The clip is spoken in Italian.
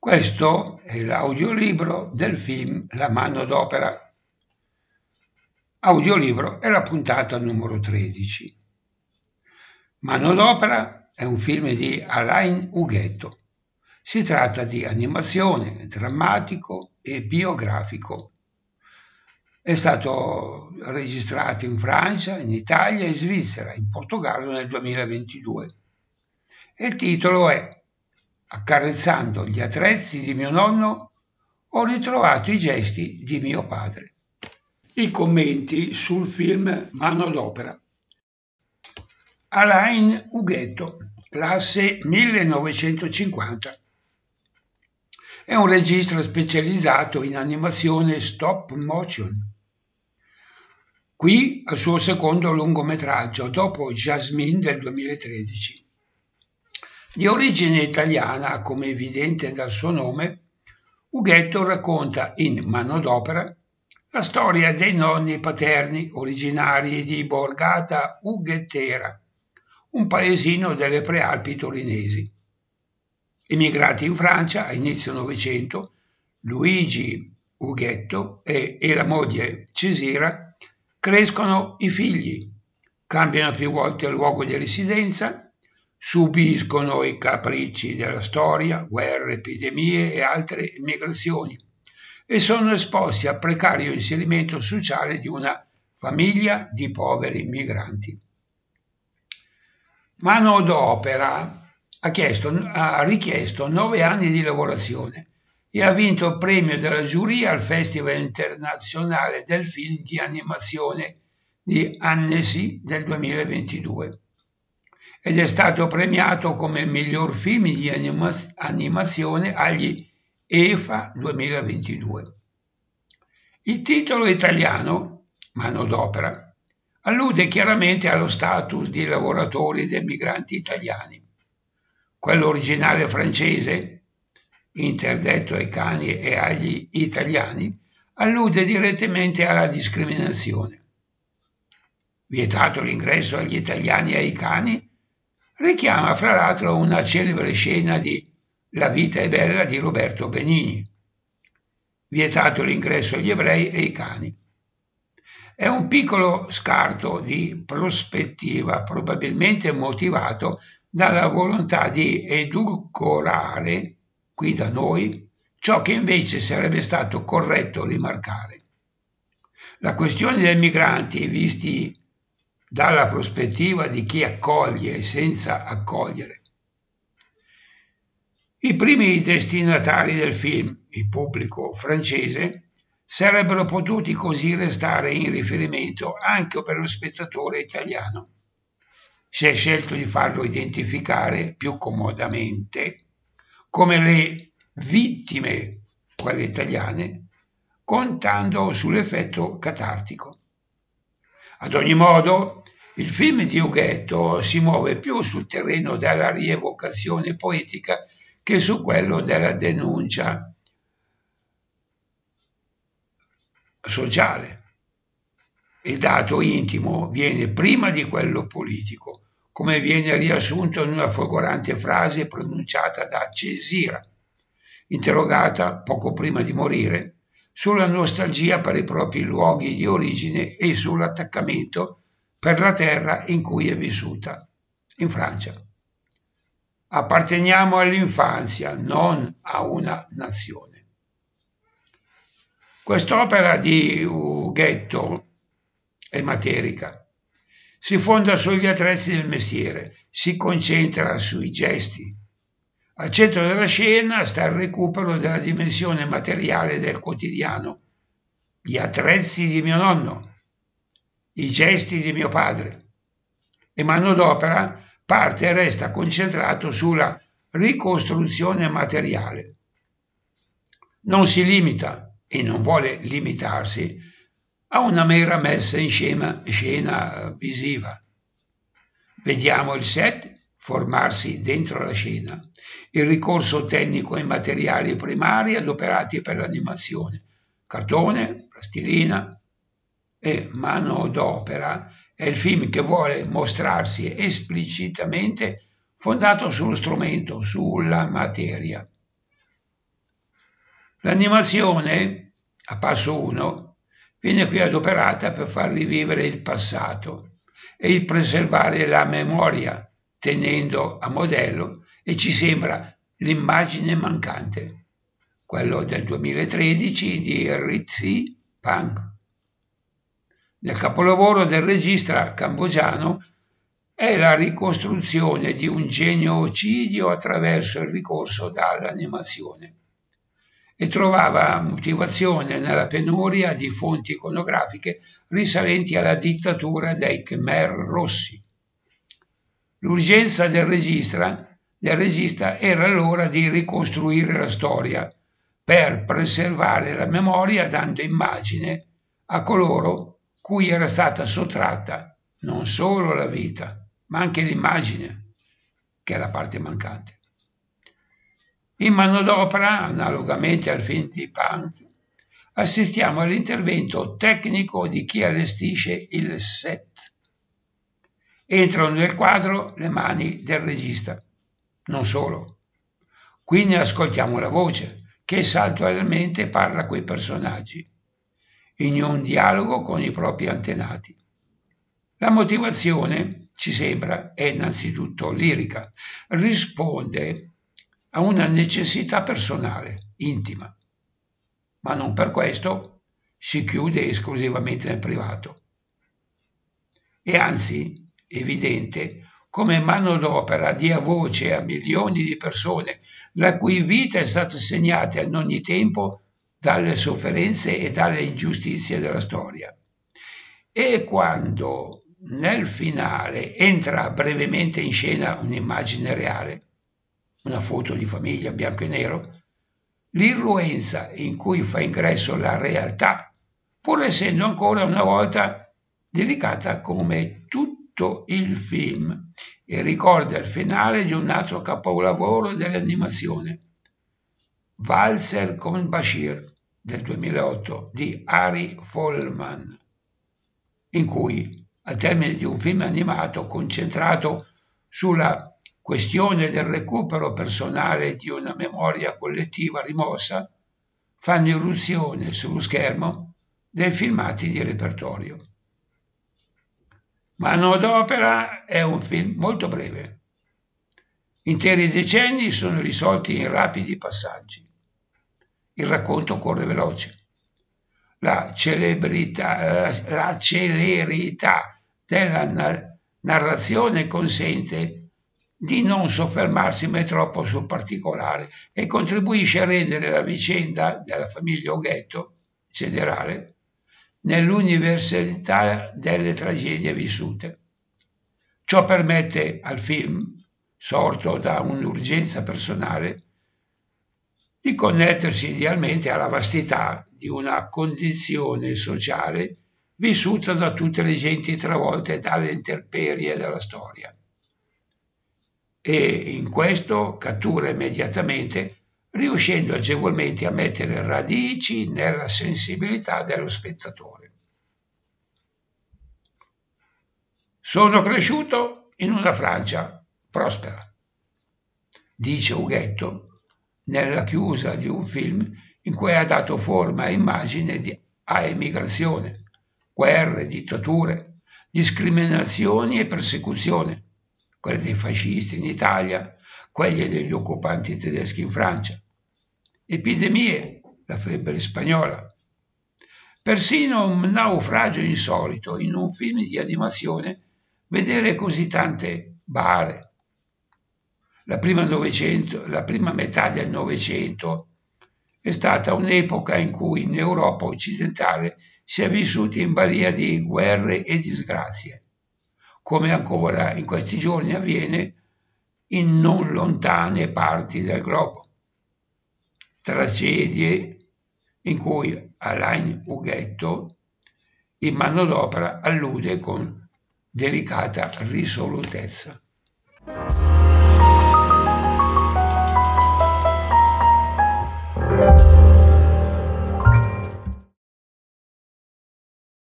Questo è l'audiolibro del film La manodopera. Audiolibro è la puntata numero 13. Manodopera è un film di Alain Huguetto. Si tratta di animazione, drammatico e biografico. È stato registrato in Francia, in Italia e Svizzera, in Portogallo nel 2022. E il titolo è Accarezzando gli attrezzi di mio nonno, ho ritrovato i gesti di mio padre. I commenti sul film Manodopera. Alain Huguetto, classe 1950. È un regista specializzato in animazione stop motion. Qui al suo secondo lungometraggio, dopo Jasmine del 2013. Di origine italiana, come evidente dal suo nome, Huguetto racconta in Manodopera la storia dei nonni paterni originari di Borgata Ughettera, un paesino delle Prealpi torinesi. Emigrati in Francia a inizio Novecento, Luigi Huguetto e la moglie Cesira crescono i figli, cambiano più volte il luogo di residenza, subiscono i capricci della storia, guerre, epidemie e altre migrazioni e sono esposti al precario inserimento sociale di una famiglia di poveri migranti. Manodopera ha richiesto 9 anni di lavorazione e ha vinto il premio della giuria al Festival internazionale del film di animazione di Annecy del 2022 ed è stato premiato come miglior film di animazione agli EFA 2022. Il titolo italiano, Manodopera, allude chiaramente allo status di lavoratori ed emigranti italiani. Quello originale francese, interdetto ai cani e agli italiani, allude direttamente alla discriminazione. Vietato l'ingresso agli italiani e ai cani, richiama fra l'altro una celebre scena di La vita è bella di Roberto Benigni. Vietato l'ingresso agli ebrei e ai cani. È un piccolo scarto di prospettiva, probabilmente motivato dalla volontà di edulcorare, qui da noi, ciò che invece sarebbe stato corretto rimarcare. La questione dei migranti visti dalla prospettiva di chi accoglie senza accogliere. I primi destinatari del film, il pubblico francese, sarebbero potuti così restare in riferimento anche per lo spettatore italiano. Si è scelto di farlo identificare più comodamente come le vittime, quelle italiane, contando sull'effetto catartico. Ad ogni modo, il film di Huguetto si muove più sul terreno della rievocazione poetica che su quello della denuncia sociale. Il dato intimo viene prima di quello politico, come viene riassunto in una folgorante frase pronunciata da Cesira, interrogata poco prima di morire sulla nostalgia per i propri luoghi di origine e sull'attaccamento per la terra in cui è vissuta, in Francia. Apparteniamo all'infanzia, non a una nazione. Quest'opera di Huguetto è materica. Si fonda sugli attrezzi del mestiere, si concentra sui gesti. Al centro della scena sta il recupero della dimensione materiale del quotidiano, gli attrezzi di mio nonno, i gesti di mio padre. E manodopera parte e resta concentrato sulla ricostruzione materiale. Non si limita e non vuole limitarsi a una mera messa in scena visiva. Vediamo il set formarsi dentro la scena, il ricorso tecnico ai materiali primari adoperati per l'animazione, cartone, plastilina e manodopera è il film che vuole mostrarsi esplicitamente fondato sullo strumento, sulla materia. L'animazione, a passo 1, viene qui adoperata per far rivivere il passato e il preservare la memoria, tenendo a modello, e ci sembra, l'immagine mancante, quello del 2013 di Ritzy Pang. Nel capolavoro del regista cambogiano è la ricostruzione di un genocidio attraverso il ricorso all'animazione e trovava motivazione nella penuria di fonti iconografiche risalenti alla dittatura dei Khmer Rossi. L'urgenza del regista era allora di ricostruire la storia per preservare la memoria dando immagine a coloro cui era stata sottratta non solo la vita, ma anche l'immagine, che è la parte mancante. In manodopera, analogamente al film di Punk, assistiamo all'intervento tecnico di chi allestisce il set. Entrano nel quadro le mani del regista. Non solo. Qui ne ascoltiamo la voce, che saltuariamente parla coi personaggi, in un dialogo con i propri antenati. La motivazione, ci sembra, è innanzitutto lirica, risponde a una necessità personale, intima, ma non per questo si chiude esclusivamente nel privato. È anzi evidente come manodopera dia voce a milioni di persone la cui vita è stata segnata in ogni tempo dalle sofferenze e dalle ingiustizie della storia. E quando nel finale entra brevemente in scena un'immagine reale, una foto di famiglia bianco e nero, l'irruenza in cui fa ingresso la realtà, pur essendo ancora una volta delicata come tutto il film, e ricorda il finale di un altro capolavoro dell'animazione, Valzer con Bashir del 2008 di Ari Folman, in cui, al termine di un film animato concentrato sulla questione del recupero personale di una memoria collettiva rimossa, fanno irruzione sullo schermo dei filmati di repertorio. Manodopera è un film molto breve. Interi decenni sono risolti in rapidi passaggi. Il racconto corre veloce. La celerità della narrazione consente di non soffermarsi mai troppo sul particolare e contribuisce a rendere la vicenda della famiglia Oghetto generale nell'universalità delle tragedie vissute. Ciò permette al film, sorto da un'urgenza personale, di connettersi idealmente alla vastità di una condizione sociale vissuta da tutte le genti travolte dalle intemperie della storia. E in questo cattura immediatamente, riuscendo agevolmente a mettere radici nella sensibilità dello spettatore. Sono cresciuto in una Francia prospera, dice Ughetto nella chiusa di un film in cui ha dato forma e immagine a emigrazione, guerre, dittature, discriminazioni e persecuzioni, quelle dei fascisti in Italia, quelle degli occupanti tedeschi in Francia, epidemie, la febbre spagnola, persino un naufragio insolito in un film di animazione, vedere così tante bare. La prima metà del Novecento è stata un'epoca in cui in Europa occidentale si è vissuti in balia di guerre e disgrazie, come ancora in questi giorni avviene in non lontane parti del globo. Tragedie in cui Alain Ughetto in manodopera allude con delicata risolutezza.